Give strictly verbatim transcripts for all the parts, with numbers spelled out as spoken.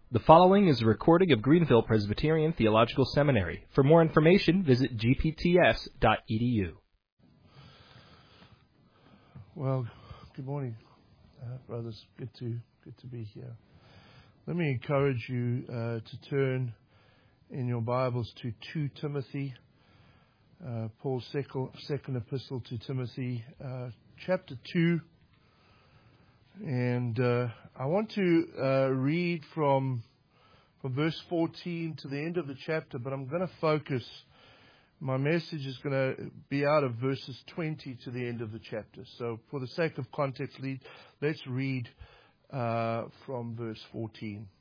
The following is a recording of Greenville Presbyterian Theological Seminary. For more information, visit g p t s dot e d u. Well, good morning, uh, brothers. Good to good to be here. Let me encourage you uh, to turn in your Bibles to Second Timothy, uh, Paul's second, second epistle to Timothy, uh, chapter two. And uh, I want to uh, read from from verse fourteen to the end of the chapter, but I'm going to focus. My message is going to be out of verses twenty to the end of the chapter. So for the sake of context, let's read uh, from verse fourteen.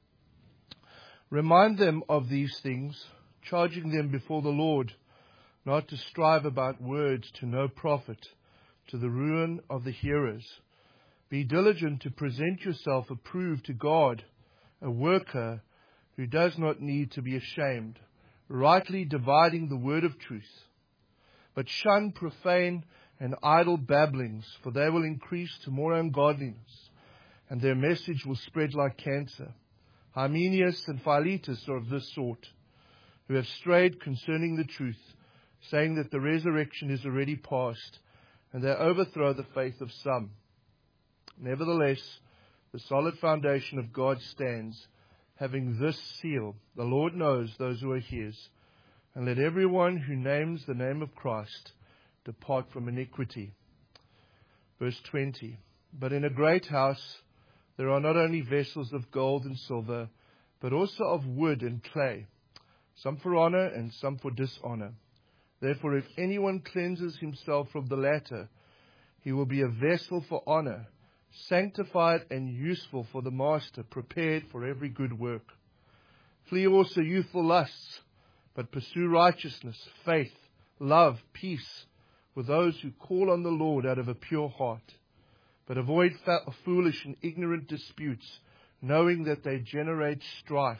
Remind them of these things, charging them before the Lord, not to strive about words to no profit, to the ruin of the hearers. Be diligent to present yourself approved to God, a worker who does not need to be ashamed, rightly dividing the word of truth. But shun profane and idle babblings, for they will increase to more ungodliness, and their message will spread like cancer. Hymenaeus and Philetus are of this sort, who have strayed concerning the truth, saying that the resurrection is already past, and they overthrow the faith of some. Nevertheless, the solid foundation of God stands, having this seal: the Lord knows those who are His. And let everyone who names the name of Christ depart from iniquity. Verse twenty. But in a great house there are not only vessels of gold and silver, but also of wood and clay, some for honor and some for dishonor. Therefore, if anyone cleanses himself from the latter, he will be a vessel for honor, sanctified and useful for the master, prepared for every good work. Flee also youthful lusts, but pursue righteousness, faith, love, peace, with those who call on the Lord out of a pure heart. But avoid fa- foolish and ignorant disputes, knowing that they generate strife.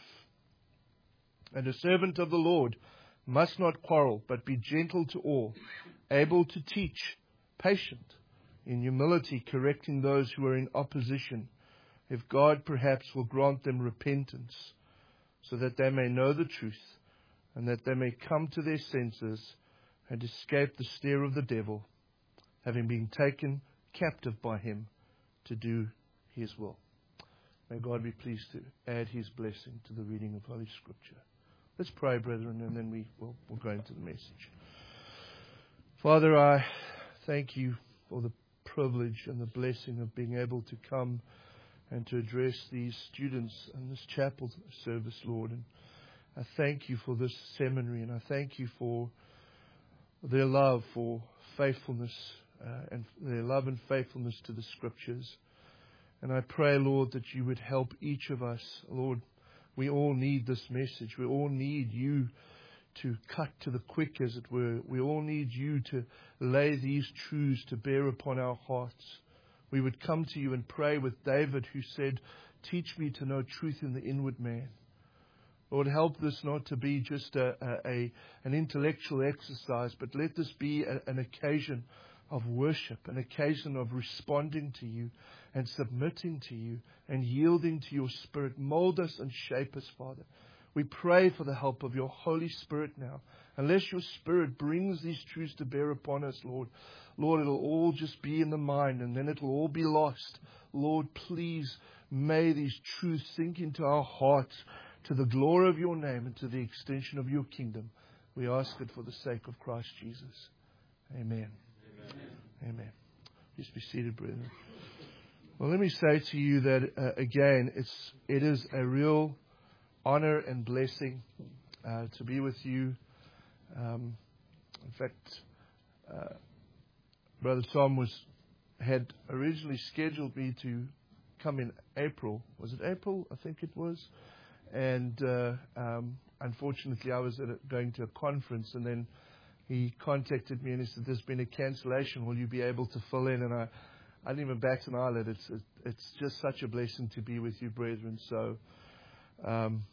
And a servant of the Lord must not quarrel, but be gentle to all, able to teach, patient, in humility correcting those who are in opposition, if God perhaps will grant them repentance, so that they may know the truth, and that they may come to their senses and escape the snare of the devil, having been taken captive by him to do His will. May God be pleased to add His blessing to the reading of Holy Scripture. Let's pray, brethren, and then we will we'll go into the message. Father, I thank You for the privilege and the blessing of being able to come and to address these students in this chapel service, Lord. And I thank You for this seminary, and I thank You for their love for faithfulness uh, and their love and faithfulness to the Scriptures. And I pray, Lord, that You would help each of us. Lord, we all need this message. We all need You to cut to the quick, as it were. We all need You to lay these truths to bear upon our hearts. We would come to You and pray with David, who said, "Teach me to know truth in the inward man." Lord, help this not to be just a, a, a an intellectual exercise, but let this be a, an occasion of worship, an occasion of responding to You and submitting to You and yielding to Your Spirit. Mold us and shape us, Father. We pray for the help of Your Holy Spirit now. Unless Your Spirit brings these truths to bear upon us, Lord, Lord, it'll all just be in the mind, and then it'll all be lost. Lord, please, may these truths sink into our hearts to the glory of Your name and to the extension of Your kingdom. We ask it for the sake of Christ Jesus. Amen. Amen. Amen. Just be seated, brethren. Well, let me say to you that, uh, again, it's it is a real honor and blessing uh, to be with you. Um, in fact, uh, Brother Tom was had originally scheduled me to come in April. Was it April? I think it was. And uh, um, unfortunately, I was at a, going to a conference, and then he contacted me and he said, "There's been a cancellation. Will you be able to fill in?" And I, I didn't even bat an eyelid. It's it, it's just such a blessing to be with you, brethren. So. Um,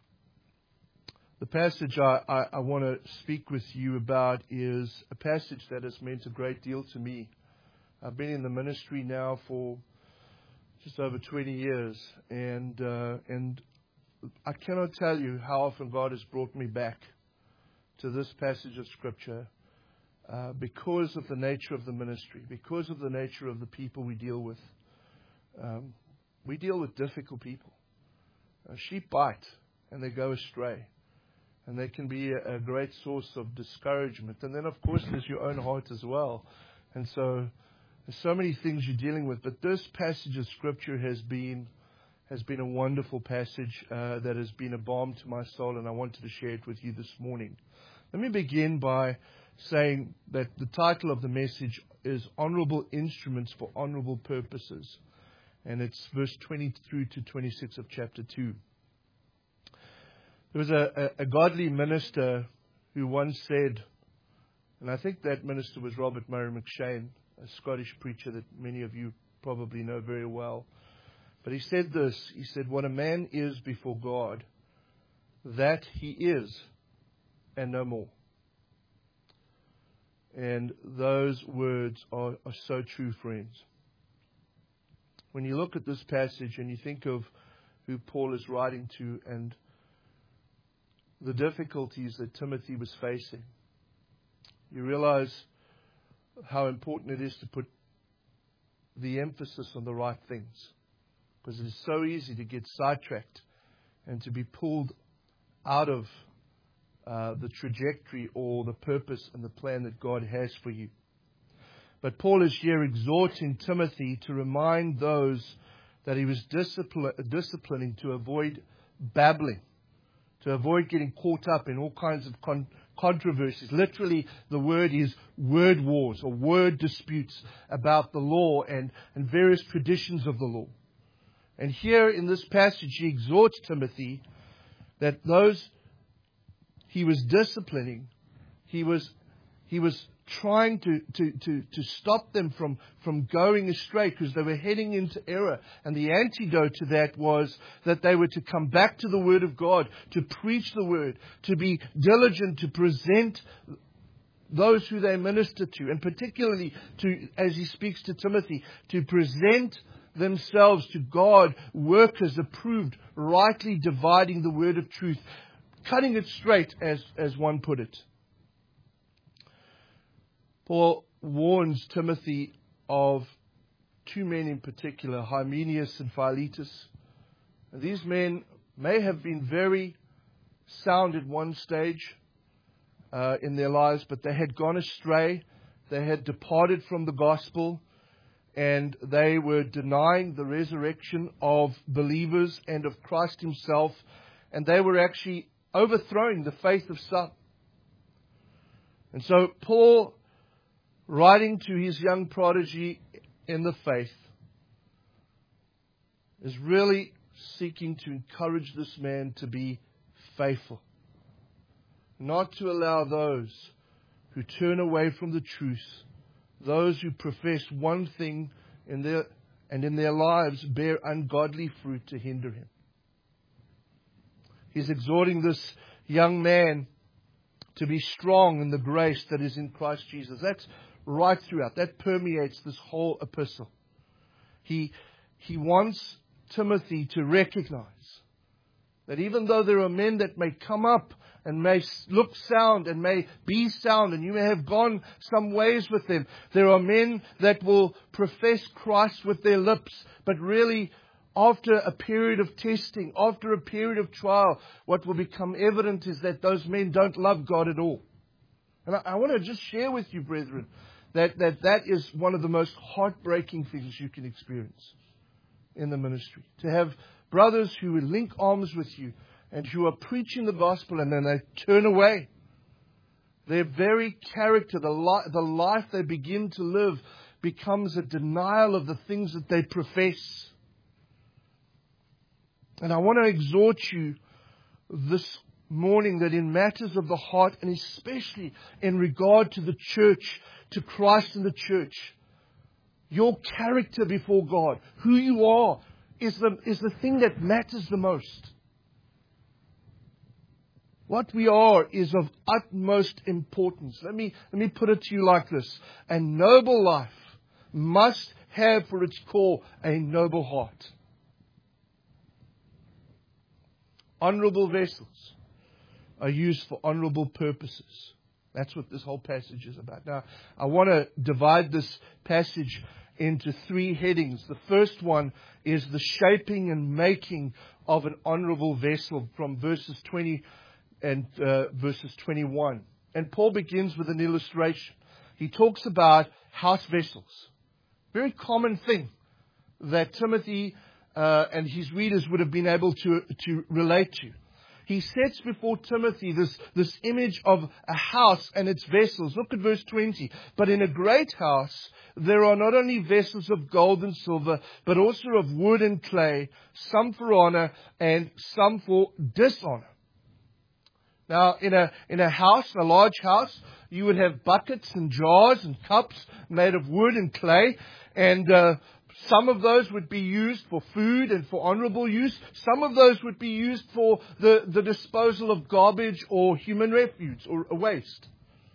The passage I, I, I want to speak with you about is a passage that has meant a great deal to me. I've been in the ministry now for just over twenty years, and uh, and I cannot tell you how often God has brought me back to this passage of Scripture uh, because of the nature of the ministry, because of the nature of the people we deal with. Um, we deal with difficult people. Uh, sheep bite and they go astray. And they can be a, a great source of discouragement. And then, of course, there's your own heart as well. And so there's so many things you're dealing with. But this passage of Scripture has been has been a wonderful passage uh, that has been a balm to my soul, and I wanted to share it with you this morning. Let me begin by saying that the title of the message is Honorable Instruments for Honorable Purposes. And it's verse twenty through to twenty-six of chapter two. There was a, a, a godly minister who once said, and I think that minister was Robert Murray McShane, a Scottish preacher that many of you probably know very well. But he said this, he said, what a man is before God, that he is, and no more. And those words are, are so true, friends. When you look at this passage and you think of who Paul is writing to and the difficulties that Timothy was facing, you realize how important it is to put the emphasis on the right things. Because it is so easy to get sidetracked and to be pulled out of uh, the trajectory or the purpose and the plan that God has for you. But Paul is here exhorting Timothy to remind those that he was discipli- disciplining to avoid babbling, to avoid getting caught up in all kinds of con- controversies. Literally, the word is word wars or word disputes about the law and, and various traditions of the law. And here in this passage, he exhorts Timothy that those he was disciplining, he was he was trying to, to, to, to stop them from, from going astray because they were heading into error. And the antidote to that was that they were to come back to the Word of God, to preach the Word, to be diligent, to present those who they minister to, and particularly to, as he speaks to Timothy, to present themselves to God, workers approved, rightly dividing the word of truth, cutting it straight, as, as one put it. Paul warns Timothy of two men in particular, Hymenaeus and Philetus. And these men may have been very sound at one stage uh, in their lives, but they had gone astray. They had departed from the gospel. And they were denying the resurrection of believers and of Christ himself. And they were actually overthrowing the faith of some. And so Paul, writing to his young prodigy in the faith, is really seeking to encourage this man to be faithful. Not to allow those who turn away from the truth, those who profess one thing in their and in their lives bear ungodly fruit, to hinder him. He's exhorting this young man to be strong in the grace that is in Christ Jesus. That's right throughout. That permeates this whole epistle. He, he wants Timothy to recognize that even though there are men that may come up and may look sound and may be sound, and you may have gone some ways with them, there are men that will profess Christ with their lips, but really after a period of testing, after a period of trial, what will become evident is that those men don't love God at all. And I, I want to just share with you, brethren, that, that that is one of the most heartbreaking things you can experience in the ministry. To have brothers who will link arms with you and who are preaching the gospel, and then they turn away. Their very character, the, li- the life they begin to live, becomes a denial of the things that they profess. And I want to exhort you this morning that in matters of the heart, and especially in regard to the church, to Christ and the church, your character before God, who you are, is the, is the thing that matters the most. What we are is of utmost importance. Let me, let me put it to you like this. A noble life must have for its core a noble heart. Honorable vessels are used for honorable purposes. That's what this whole passage is about. Now, I want to divide this passage into three headings. The first one is the shaping and making of an honorable vessel from verses twenty and uh, verses twenty-one. And Paul begins with an illustration. He talks about house vessels. Very common thing that Timothy uh, and his readers would have been able to, to relate to. He sets before Timothy this, this image of a house and its vessels. Look at verse twenty. But in a great house, there are not only vessels of gold and silver, but also of wood and clay, some for honor and some for dishonor. Now, in a, in a house, a large house, you would have buckets and jars and cups made of wood and clay. And uh, some of those would be used for food and for honorable use. Some of those would be used for the, the disposal of garbage or human refuse or waste.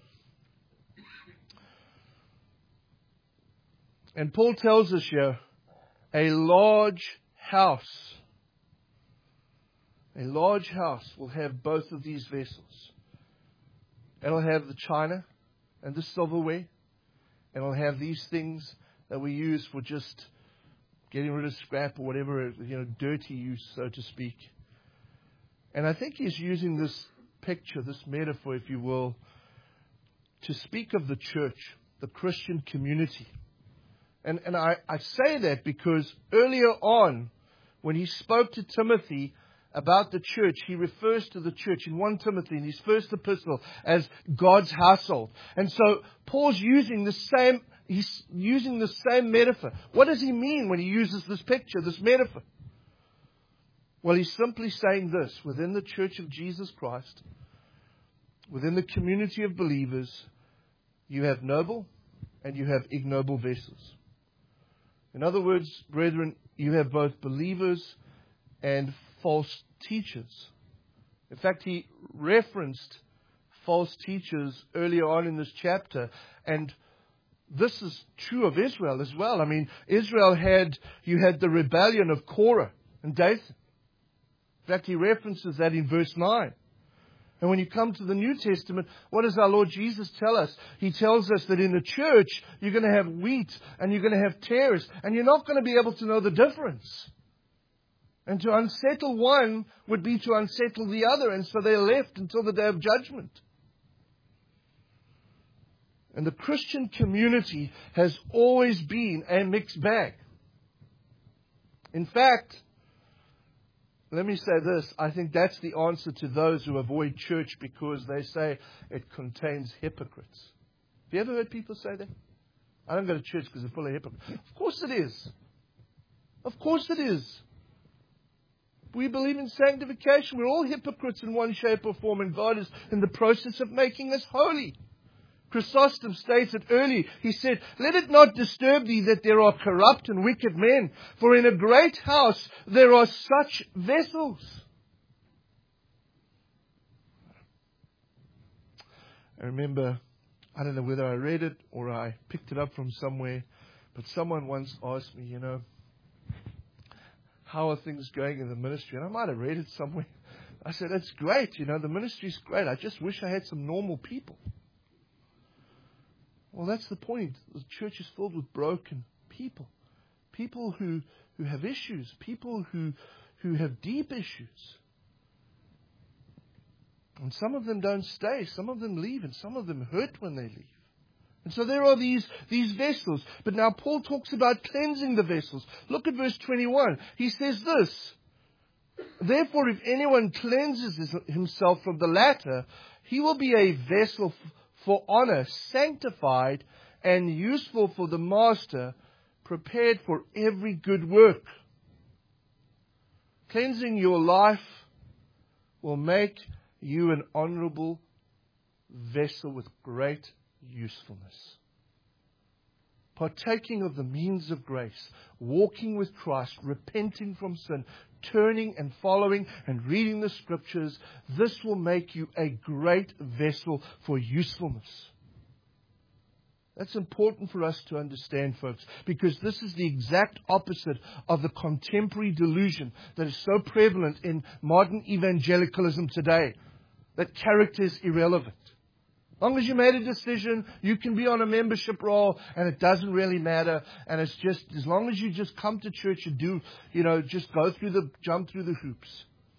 And Paul tells us here, a large house, a large house will have both of these vessels. It'll have the china and the silverware. And it'll have these things that we use for just getting rid of scrap or whatever, you know, dirty use, so to speak. And I think he's using this picture, this metaphor, if you will, to speak of the church, the Christian community. And, and I, I say that because earlier on, when he spoke to Timothy about the church, he refers to the church in First Timothy, in his first epistle, as God's household. And so Paul's using the same, he's using the same metaphor. What does he mean when he uses this picture, this metaphor? Well, he's simply saying this: within the church of Jesus Christ, within the community of believers, you have noble and you have ignoble vessels. In other words, brethren, you have both believers and false teachers. In fact, he referenced false teachers earlier on in this chapter, and this is true of Israel as well. I mean, Israel had, you had the rebellion of Korah and Dathan. In fact, he references that in verse nine. And when you come to the New Testament, what does our Lord Jesus tell us? He tells us that in the church, you're going to have wheat and you're going to have tares, and you're not going to be able to know the difference. And to unsettle one would be to unsettle the other, and so they're left until the day of judgment. And the Christian community has always been a mixed bag. In fact, let me say this. I think that's the answer to those who avoid church because they say it contains hypocrites. Have you ever heard people say that? I don't go to church because it's full of hypocrites. Of course it is. Of course it is. We believe in sanctification. We're all hypocrites in one shape or form, and God is in the process of making us holy. Chrysostom states it early. He said, "Let it not disturb thee that there are corrupt and wicked men, for in a great house there are such vessels." I remember, I don't know whether I read it or I picked it up from somewhere, but someone once asked me, you know, how are things going in the ministry? And I might have read it somewhere. I said, "It's great. You know, the ministry's great. I just wish I had some normal people." Well, that's the point. The church is filled with broken people. People who, who have issues. People who, who have deep issues. And some of them don't stay. Some of them leave. And some of them hurt when they leave. And so there are these, these vessels. But now Paul talks about cleansing the vessels. Look at verse twenty-one. He says this: "Therefore, if anyone cleanses himself from the latter, he will be a vessel for honor, sanctified and useful for the master, prepared for every good work." Cleansing your life will make you an honorable vessel with great usefulness. Partaking of the means of grace, walking with Christ, repenting from sin, turning and following and reading the Scriptures, this will make you a great vessel for usefulness. That's important for us to understand, folks, because this is the exact opposite of the contemporary delusion that is so prevalent in modern evangelicalism today, that character is irrelevant. As long as you made a decision, you can be on a membership roll, and it doesn't really matter. And it's just, as long as you just come to church and do, you know, just go through the, jump through the hoops.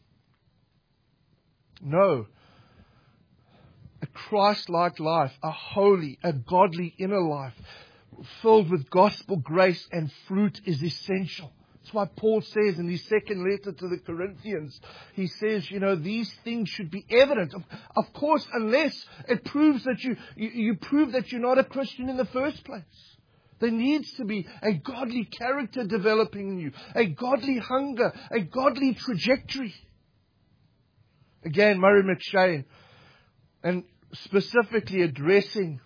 No. A Christ-like life, a holy, a godly inner life, filled with gospel grace and fruit is essential. That's why Paul says in his second letter to the Corinthians, he says, you know, these things should be evident. Of, of course, unless it proves that you, you, you prove that you're not a Christian in the first place. There needs to be a godly character developing in you, a godly hunger, a godly trajectory. Again, Murray McShane, and specifically addressing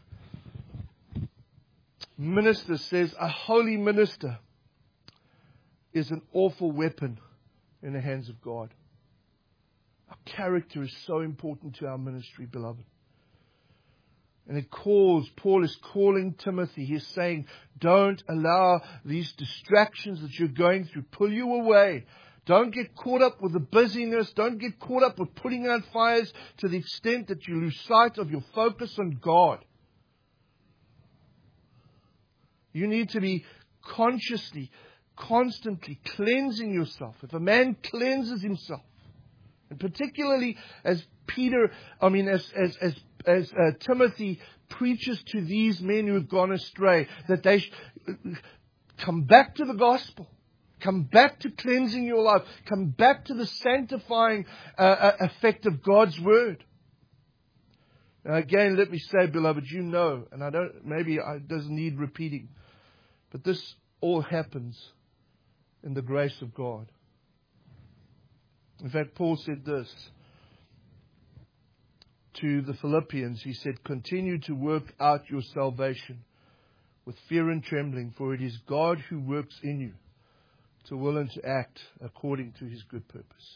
ministers, says a holy minister is an awful weapon in the hands of God. Our character is so important to our ministry, beloved. And it calls, Paul is calling Timothy. He's saying, don't allow these distractions that you're going through pull you away. Don't get caught up with the busyness. Don't get caught up with putting out fires to the extent that you lose sight of your focus on God. You need to be consciously, constantly cleansing yourself. If a man cleanses himself, and particularly as Peter, I mean, as as as as uh, Timothy preaches to these men who have gone astray, that they sh- come back to the gospel, come back to cleansing your life, come back to the sanctifying uh, effect of God's word. Now, again, let me say, beloved, you know, and I don't, maybe it doesn't need repeating, but this all happens in the grace of God. In fact, Paul said this to the Philippians. He said, continue to work out your salvation with fear and trembling, for it is God who works in you to will and to act according to His good purpose.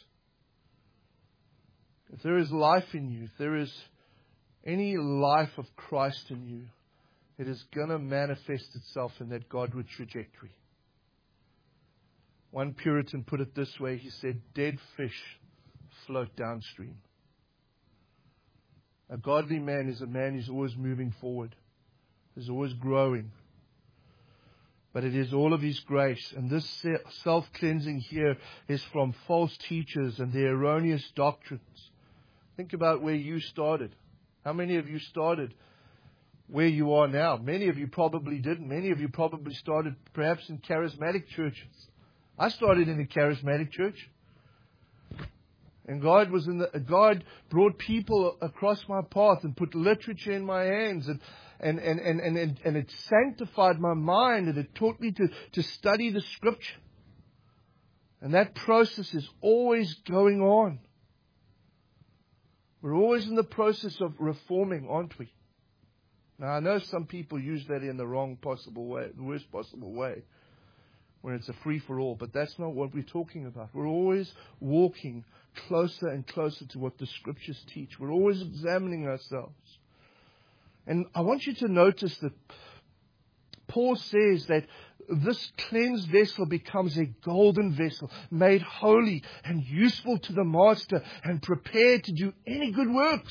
If there is life in you, if there is any life of Christ in you, it is going to manifest itself in that Godward trajectory. One Puritan put it this way. He said, dead fish float downstream. A godly man is a man who's always moving forward, is always growing. But it is all of His grace. And this self-cleansing here is from false teachers and their erroneous doctrines. Think about where you started. How many of you started where you are now? Many of you probably didn't. Many of you probably started perhaps in charismatic churches. I started in a charismatic church. And God was in the, God brought people across my path and put literature in my hands, and and, and, and, and, and it sanctified my mind, and it taught me to, to study the Scripture. And that process is always going on. We're always in the process of reforming, aren't we? Now, I know some people use that in the wrong possible way, the worst possible way, when it's a free-for-all, but that's not what we're talking about. We're always walking closer and closer to what the Scriptures teach. We're always examining ourselves. And I want you to notice that Paul says that this cleansed vessel becomes a golden vessel, made holy and useful to the master and prepared to do any good works.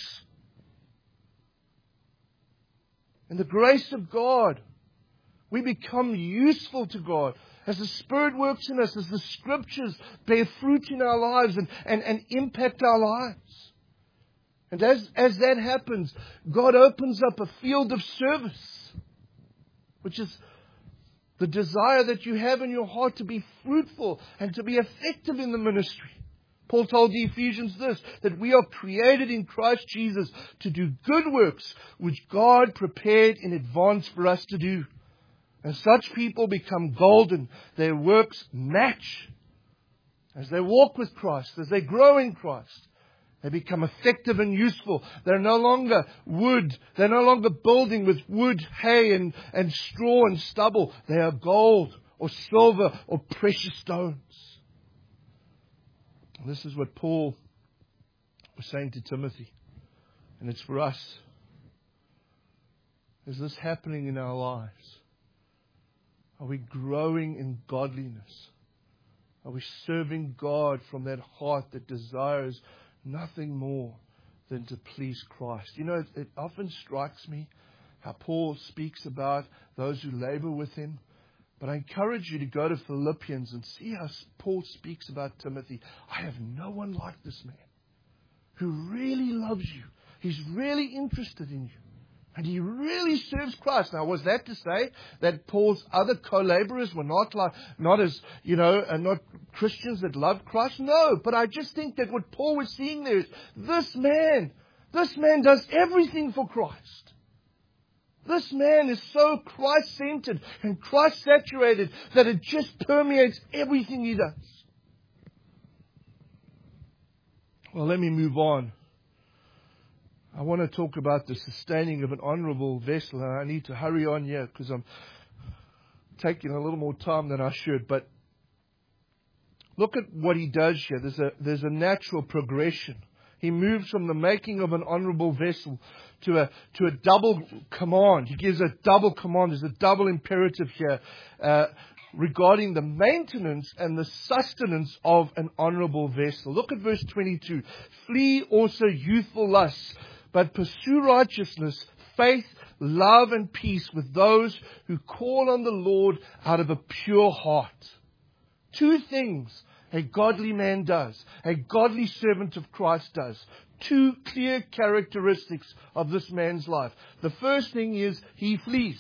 In the grace of God, we become useful to God. As the Spirit works in us, as the Scriptures bear fruit in our lives and, and, and impact our lives. And as, as that happens, God opens up a field of service, which is the desire that you have in your heart to be fruitful and to be effective in the ministry. Paul told the Ephesians this, that we are created in Christ Jesus to do good works, which God prepared in advance for us to do. And such people become golden. Their works match. As they walk with Christ, as they grow in Christ, they become effective and useful. They're no longer wood. They're no longer building with wood, hay, and, and straw and stubble. They are gold or silver or precious stones. And this is what Paul was saying to Timothy. And it's for us. Is this happening in our lives? Are we growing in godliness? Are we serving God from that heart that desires nothing more than to please Christ? You know, it, it often strikes me how Paul speaks about those who labor with him. But I encourage you to go to Philippians and see how Paul speaks about Timothy. I have no one like this man who really loves you. He's really interested in you. And he really serves Christ. Now, was that to say that Paul's other co-laborers were not like, not as, you know, uh, not Christians that loved Christ? No, but I just think that what Paul was seeing there is, this man, this man does everything for Christ. This man is so Christ-centered and Christ-saturated that it just permeates everything he does. Well, let me move on. I want to talk about the sustaining of an honorable vessel, and I need to hurry on here because I'm taking a little more time than I should. But look at what he does here. There's a, there's a natural progression. He moves from the making of an honorable vessel to a to a double command. He gives a double command. There's a double imperative here uh, regarding the maintenance and the sustenance of an honorable vessel. Look at verse twenty-two. Flee also youthful lusts, but pursue righteousness, faith, love, and peace with those who call on the Lord out of a pure heart. Two things a godly man does, a godly servant of Christ does. Two clear characteristics of this man's life. The first thing is he flees.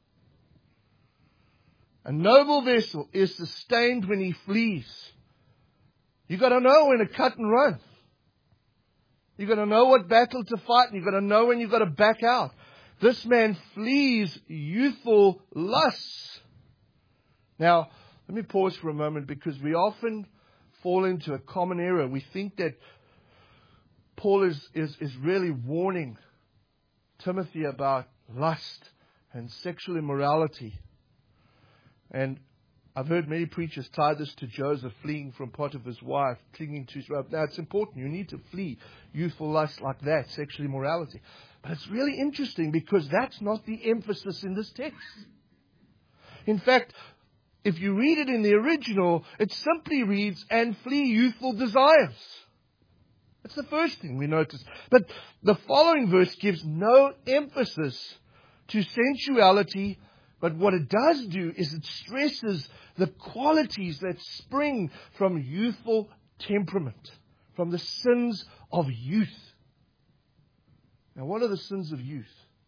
A noble vessel is sustained when he flees. You've got to know when to cut and run. You've got to know what battle to fight, and you've got to know when you've got to back out. This man flees youthful lusts. Now, let me pause for a moment, because we often fall into a common error. We think that Paul is, is, is really warning Timothy about lust and sexual immorality. And I've heard many preachers tie this to Joseph fleeing from Potiphar's wife, clinging to his robe. Now, it's important. You need to flee youthful lust like that, sexual immorality. But it's really interesting, because that's not the emphasis in this text. In fact, if you read it in the original, it simply reads, and flee youthful desires. That's the first thing we notice. But the following verse gives no emphasis to sensuality, but what it does do is it stresses the qualities that spring from youthful temperament, from the sins of youth. Now, what are the sins of youth?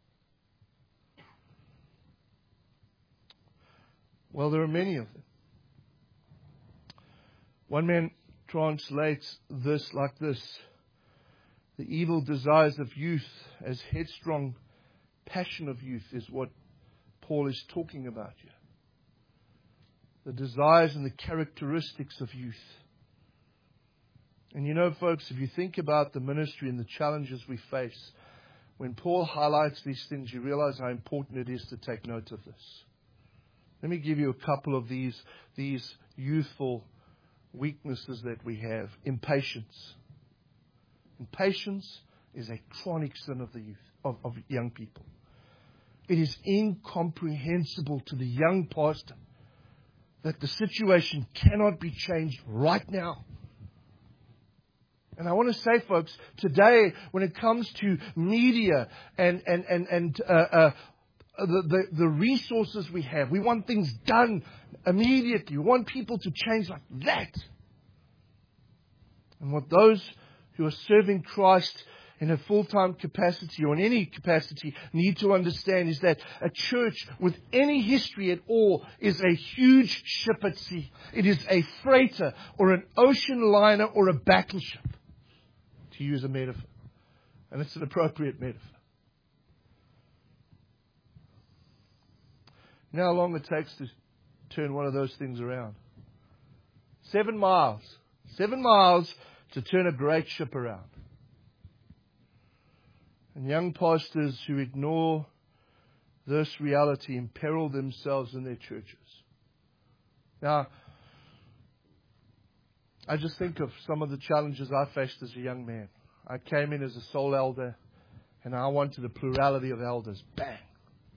Well, there are many of them. One man translates this like this: the evil desires of youth as headstrong passion of youth is what Paul is talking about here. The desires and the characteristics of youth. And you know, folks, if you think about the ministry and the challenges we face, when Paul highlights these things, you realize how important it is to take note of this. Let me give you a couple of these, these youthful weaknesses that we have. Impatience. Impatience is a chronic sin of the youth, of, of young people. It is incomprehensible to the young pastor that the situation cannot be changed right now. And I want to say, folks, today, when it comes to media and and and and uh, uh, the, the the resources we have, we want things done immediately. We want people to change like that. And what those who are serving Christ in a full-time capacity or in any capacity need to understand is that a church with any history at all is a huge ship at sea. It is a freighter or an ocean liner or a battleship, to use a metaphor. And it's an appropriate metaphor. You know how long it takes to turn one of those things around? Seven miles. Seven miles to turn a great ship around. And young pastors who ignore this reality imperil themselves in their churches. Now, I just think of some of the challenges I faced as a young man. I came in as a sole elder, and I wanted a plurality of elders. Bang!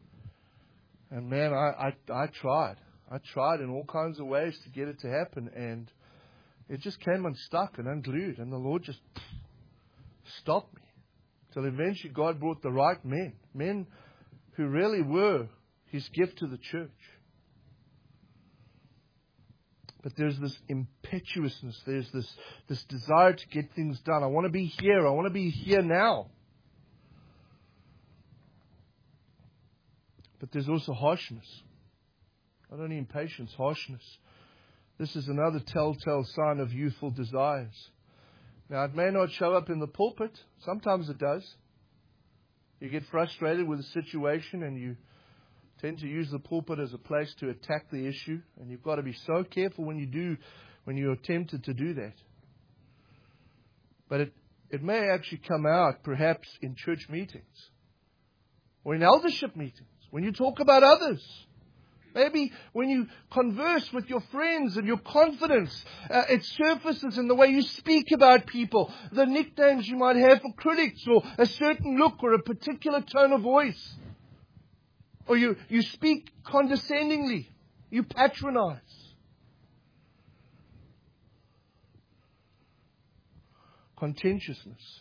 And man, I, I, I tried. I tried in all kinds of ways to get it to happen, and it just came unstuck and unglued, and the Lord just stopped me. Till eventually God brought the right men, men who really were His gift to the church. But there's this impetuousness, there's this, this desire to get things done. I want to be here, I want to be here now. But there's also harshness. Not only impatience, harshness. This is another telltale sign of youthful desires. Now, it may not show up in the pulpit. Sometimes it does. You get frustrated with a situation and you tend to use the pulpit as a place to attack the issue. And you've got to be so careful when you do, when you're tempted to do that. But it, it may actually come out perhaps in church meetings or in eldership meetings when you talk about others. Maybe when you converse with your friends and your confidence, uh, it surfaces in the way you speak about people, the nicknames you might have for critics, or a certain look, or a particular tone of voice. Or you, you speak condescendingly. You patronize. Contentiousness.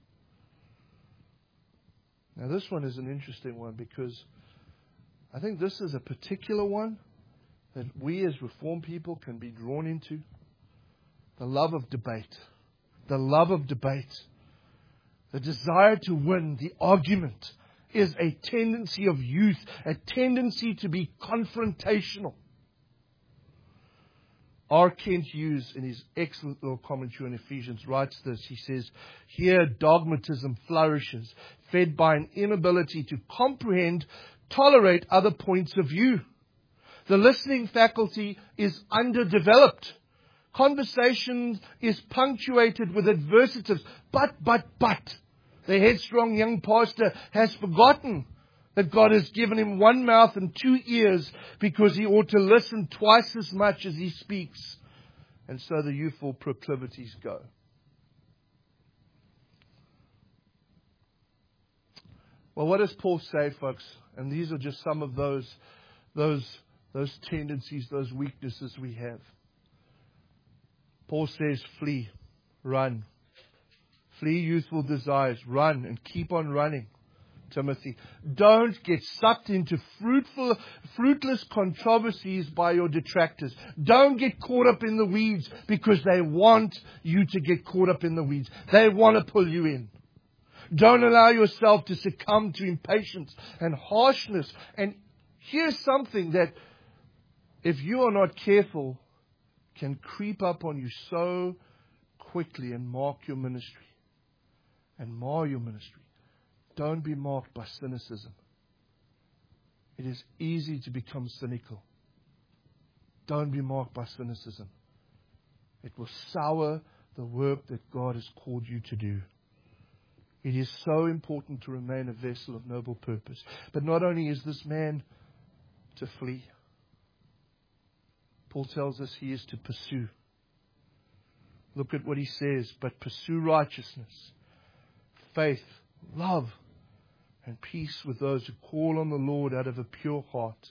Now this one is an interesting one because I think this is a particular one that we as Reformed people can be drawn into. The love of debate. The love of debate. The desire to win. The argument is a tendency of youth. A tendency to be confrontational. R. Kent Hughes, in his excellent little commentary on Ephesians, writes this. He says, "Here dogmatism flourishes, fed by an inability to comprehend, tolerate other points of view. The listening faculty is underdeveloped. Conversation is punctuated with adversatives. But, but, but. The headstrong young pastor has forgotten that God has given him one mouth and two ears because he ought to listen twice as much as he speaks." And so the youthful proclivities go. Well, what does Paul say, folks? And these are just some of those, those, those tendencies, those weaknesses we have. Paul says, flee, run. Flee youthful desires, run and keep on running. Timothy, don't get sucked into fruitful, fruitless controversies by your detractors. Don't get caught up in the weeds because they want you to get caught up in the weeds. They want to pull you in. Don't allow yourself to succumb to impatience and harshness. And here's something that, if you are not careful, can creep up on you so quickly and mark your ministry. And mar your ministry. Don't be marked by cynicism. It is easy to become cynical. Don't be marked by cynicism. It will sour the work that God has called you to do. It is so important to remain a vessel of noble purpose. But not only is this man to flee, Paul tells us he is to pursue. Look at what he says. But pursue righteousness, faith, love, and peace with those who call on the Lord out of a pure heart.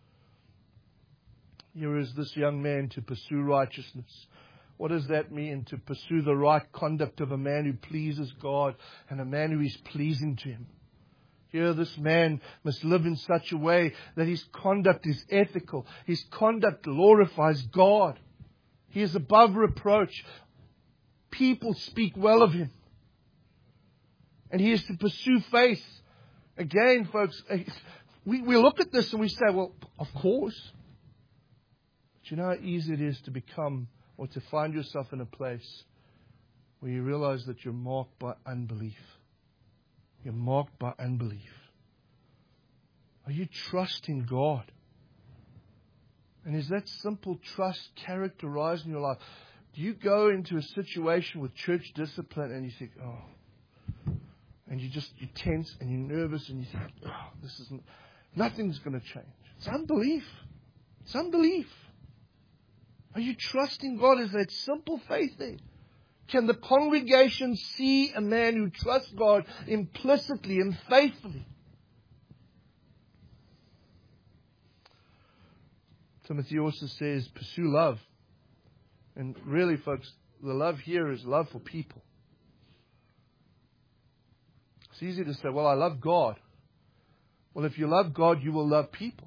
Here is this young man to pursue righteousness. What does that mean? To pursue the right conduct of a man who pleases God and a man who is pleasing to Him. Here this man must live in such a way that his conduct is ethical. His conduct glorifies God. He is above reproach. People speak well of him. And he is to pursue faith. Again, folks, we, we look at this and we say, well, of course. But you know how easy it is to become or to find yourself in a place where you realize that you're marked by unbelief. You're marked by unbelief. Are you trusting God? And is that simple trust characterizing your life? Do you go into a situation with church discipline and you think, oh, and you just, you're tense and you're nervous and you think, oh, this isn't, nothing's going to change. It's unbelief. It's unbelief. Are you trusting God? Is that simple faith there? Can the congregation see a man who trusts God implicitly and faithfully? Timothy also says, pursue love. And really, folks, the love here is love for people. It's easy to say, well, I love God. Well, if you love God, you will love people.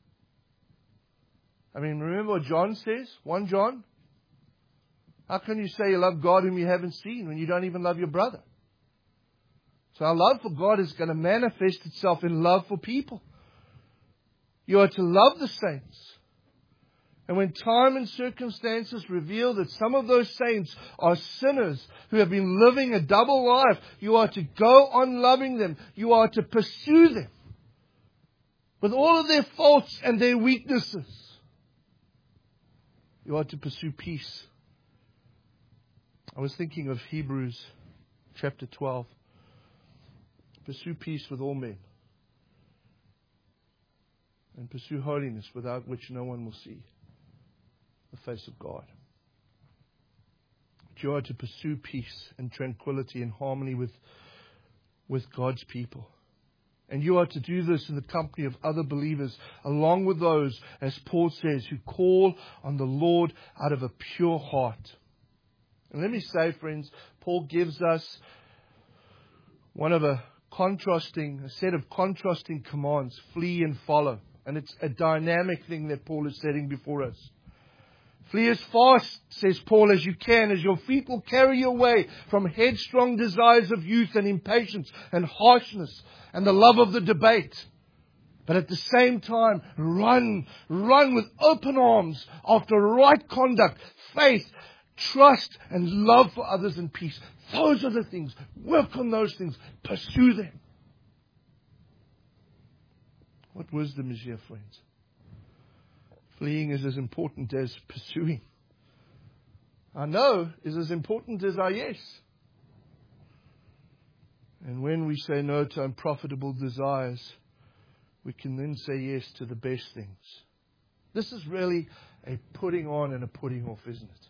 I mean, remember what John says? First John? How can you say you love God whom you haven't seen when you don't even love your brother? So our love for God is going to manifest itself in love for people. You are to love the saints. And when time and circumstances reveal that some of those saints are sinners who have been living a double life, you are to go on loving them. You are to pursue them with all of their faults and their weaknesses. You are to pursue peace. I was thinking of Hebrews chapter twelve. Pursue peace with all men. And pursue holiness, without which no one will see the face of God. But you are to pursue peace and tranquility and harmony with, with God's people. And you are to do this in the company of other believers, along with those, as Paul says, who call on the Lord out of a pure heart. And let me say, friends, Paul gives us one of a contrasting, a set of contrasting commands, flee and follow. And it's a dynamic thing that Paul is setting before us. Flee as fast, says Paul, as you can, as your feet will carry you away from headstrong desires of youth and impatience and harshness and the love of the debate. But at the same time, run, run with open arms after right conduct, faith, trust, and love for others and peace. Those are the things. Work on those things. Pursue them. What wisdom is here, friends? Fleeing is as important as pursuing. Our no is as important as our yes. And when we say no to unprofitable desires, we can then say yes to the best things. This is really a putting on and a putting off, isn't it?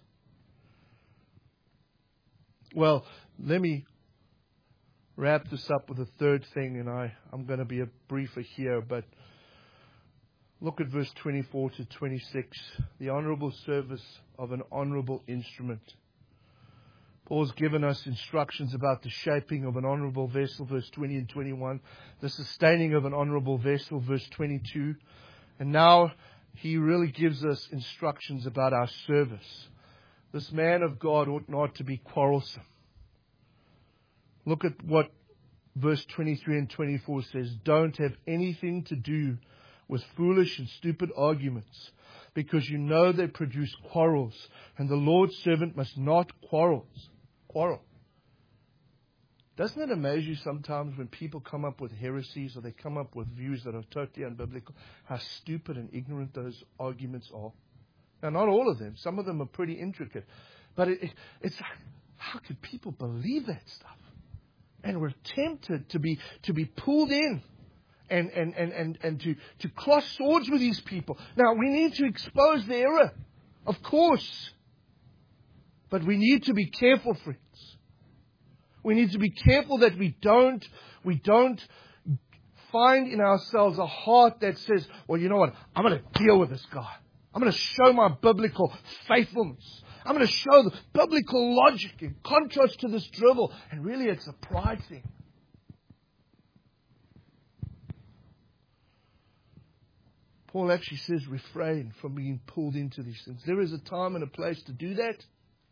Well, let me wrap this up with a third thing, and I, I'm going to be a briefer here, but look at verse twenty-four to twenty-six, the honorable service of an honorable instrument. Paul's given us instructions about the shaping of an honorable vessel, verse twenty and twenty-one, the sustaining of an honorable vessel, verse twenty-two, and now he really gives us instructions about our service. This man of God ought not to be quarrelsome. Look at what verse twenty-three and twenty-four says. Don't have anything to do with foolish and stupid arguments, because you know they produce quarrels, and the Lord's servant must not quarrel. Quarrel. Doesn't it amaze you sometimes when people come up with heresies or they come up with views that are totally unbiblical, how stupid and ignorant those arguments are? Now, not all of them. Some of them are pretty intricate. But it, it, it's like, how could people believe that stuff? And we're tempted to be to be pulled in and, and, and, and, and to, to cross swords with these people. Now, we need to expose the error, of course. But we need to be careful, friends. We need to be careful that we don't, we don't find in ourselves a heart that says, well, you know what, I'm going to deal with this guy. I'm going to show my biblical faithfulness. I'm going to show the biblical logic in contrast to this drivel. And really, it's a pride thing. Paul actually says refrain from being pulled into these things. There is a time and a place to do that.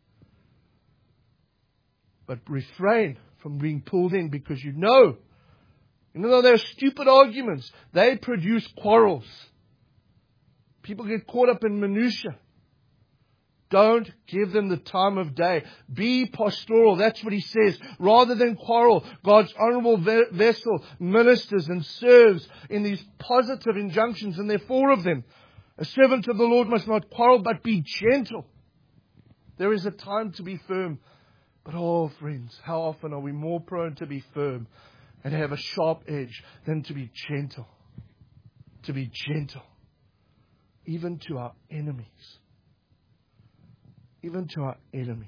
But refrain from being pulled in, because you know, even though they're stupid arguments, they produce quarrels. People get caught up in minutiae. Don't give them the time of day. Be pastoral. That's what he says. Rather than quarrel, God's honorable ve- vessel ministers and serves in these positive injunctions, and there are four of them. A servant of the Lord must not quarrel, but be gentle. There is a time to be firm. But oh, friends, how often are we more prone to be firm and have a sharp edge than to be gentle? To be gentle. Even to our enemies. Even to our enemies.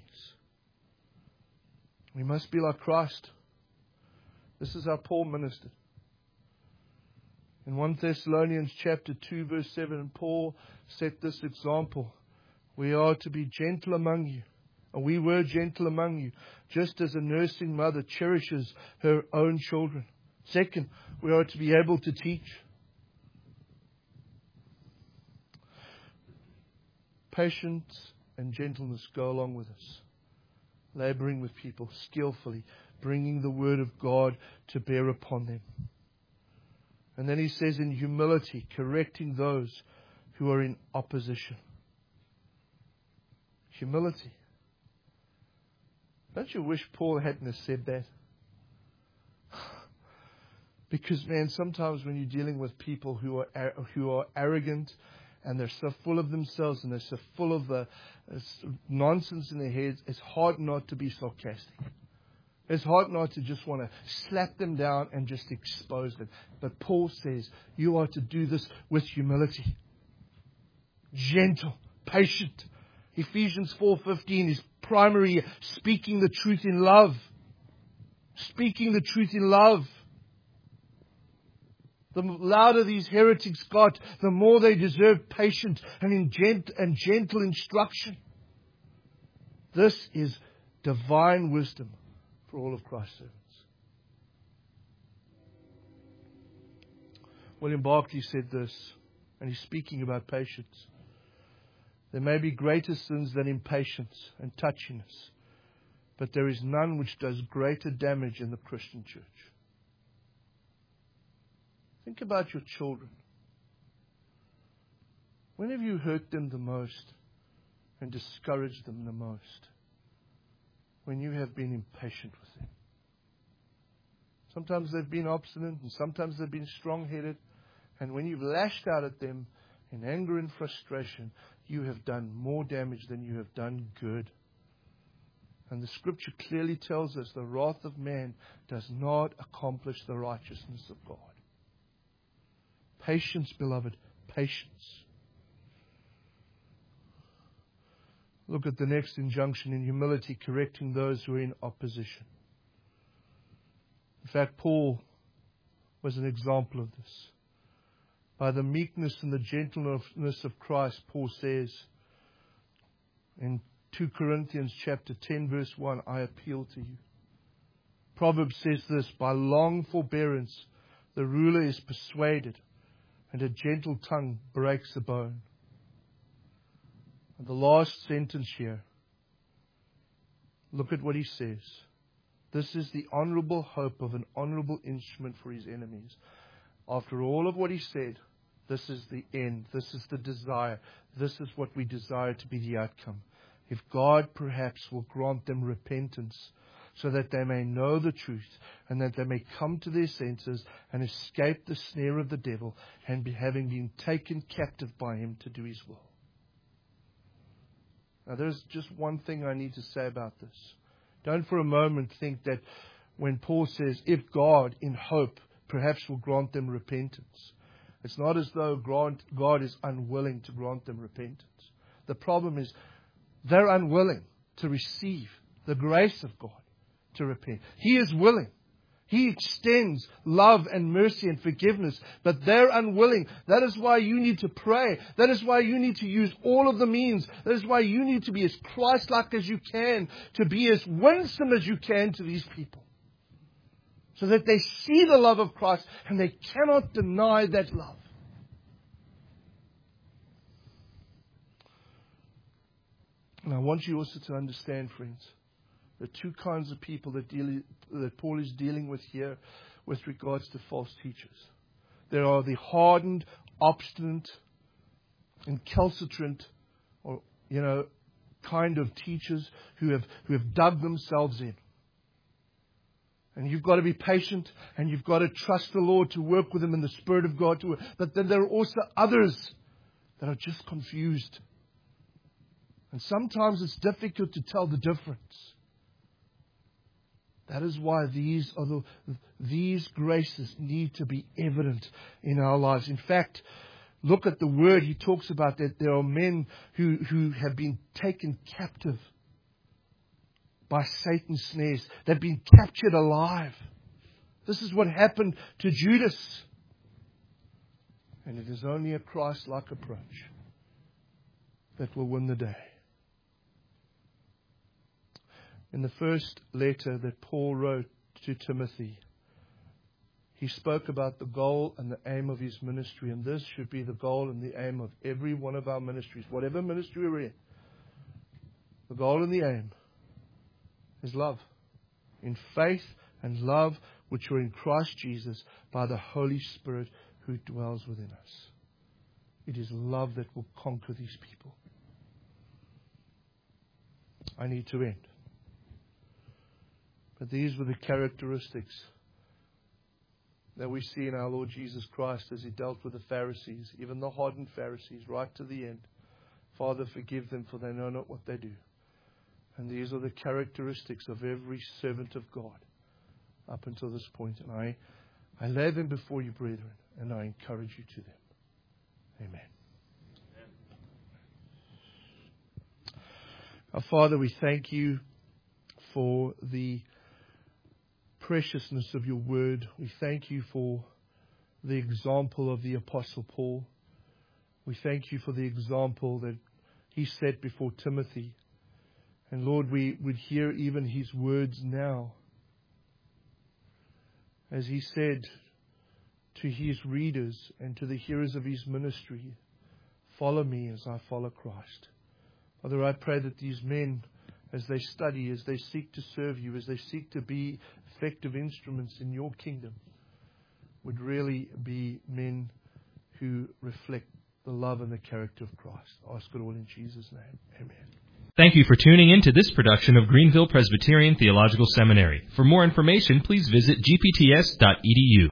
We must be like Christ. This is how Paul ministered. In First Thessalonians chapter two, verse seven, Paul set this example. We are to be gentle among you. And we were gentle among you, just as a nursing mother cherishes her own children. Second, we are to be able to teach. Patience and gentleness go along with us. Laboring with people skillfully, bringing the word of God to bear upon them. And then he says, in humility, correcting those who are in opposition. Humility. Don't you wish Paul hadn't have said that? Because, man, sometimes when you're dealing with people who are who are arrogant and they're so full of themselves and they're so full of the uh, nonsense in their heads, it's hard not to be sarcastic. It's hard not to just want to slap them down and just expose them. But Paul says you are to do this with humility. Gentle, patient. Ephesians four fifteen is primary, speaking the truth in love. Speaking the truth in love. The louder these heretics got, the more they deserved patient and, in gent- and gentle instruction. This is divine wisdom for all of Christ's servants. William Barclay said this, and he's speaking about patience. There may be greater sins than impatience and touchiness, but there is none which does greater damage in the Christian church. Think about your children. When have you hurt them the most and discouraged them the most? When you have been impatient with them. Sometimes they've been obstinate and sometimes they've been strong-headed. And when you've lashed out at them in anger and frustration, you have done more damage than you have done good. And the Scripture clearly tells us the wrath of man does not accomplish the righteousness of God. Patience, beloved, patience. Look at the next injunction in humility, correcting those who are in opposition. In fact, Paul was an example of this. By the meekness and the gentleness of Christ, Paul says in Second Corinthians chapter ten, verse one, I appeal to you. Proverbs says this, by long forbearance the ruler is persuaded, and a gentle tongue breaks the bone. And the last sentence here, look at what he says. This is the honorable hope of an honorable instrument for his enemies. After all of what he said, this is the end. This is the desire. This is what we desire to be the outcome. If God perhaps will grant them repentance so that they may know the truth and that they may come to their senses and escape the snare of the devil and be having been taken captive by him to do his will. Now there's just one thing I need to say about this. Don't for a moment think that when Paul says, if God in hope perhaps will grant them repentance, it's not as though grant, God is unwilling to grant them repentance. The problem is they're unwilling to receive the grace of God to repent. He is willing. He extends love and mercy and forgiveness, but they're unwilling. That is why you need to pray. That is why you need to use all of the means. That is why you need to be as Christ-like as you can, to be as winsome as you can to these people, so that they see the love of Christ and they cannot deny that love. And I want you also to understand, friends, the two kinds of people that, deal, that Paul is dealing with here with regards to false teachers. There are the hardened, obstinate, incalcitrant, or, you know, kind of teachers who have, who have dug themselves in. And you've got to be patient and you've got to trust the Lord to work with them in the Spirit of God to work. But then there are also others that are just confused. And sometimes it's difficult to tell the difference. That is why these are the, these graces need to be evident in our lives. In fact, look at the word. He talks about that there are men who, who have been taken captive by Satan's snares. They've been captured alive. This is what happened to Judas. And it is only a Christ-like approach that will win the day. In the first letter that Paul wrote to Timothy, he spoke about the goal and the aim of his ministry, and this should be the goal and the aim of every one of our ministries, whatever ministry we're in. The goal and the aim is love. In faith and love which are in Christ Jesus by the Holy Spirit who dwells within us. It is love that will conquer these people. I need to end. But these were the characteristics that we see in our Lord Jesus Christ as He dealt with the Pharisees, even the hardened Pharisees, right to the end. Father, forgive them, for they know not what they do. And these are the characteristics of every servant of God up until this point. And I, I lay them before you, brethren, and I encourage you to them. Amen. Our Father, we thank you for the preciousness of your word. We thank you for the example of the Apostle Paul. We thank you for the example that he set before Timothy. And Lord, we would hear even his words now as he said to his readers and to the hearers of his ministry, follow me as I follow Christ. Father, I pray that these men, as they study, as they seek to serve you, as they seek to be effective instruments in your kingdom, would really be men who reflect the love and the character of Christ. I ask it all in Jesus' name. Amen. Thank you for tuning in to this production of Greenville Presbyterian Theological Seminary. For more information, please visit g p t s dot e d u.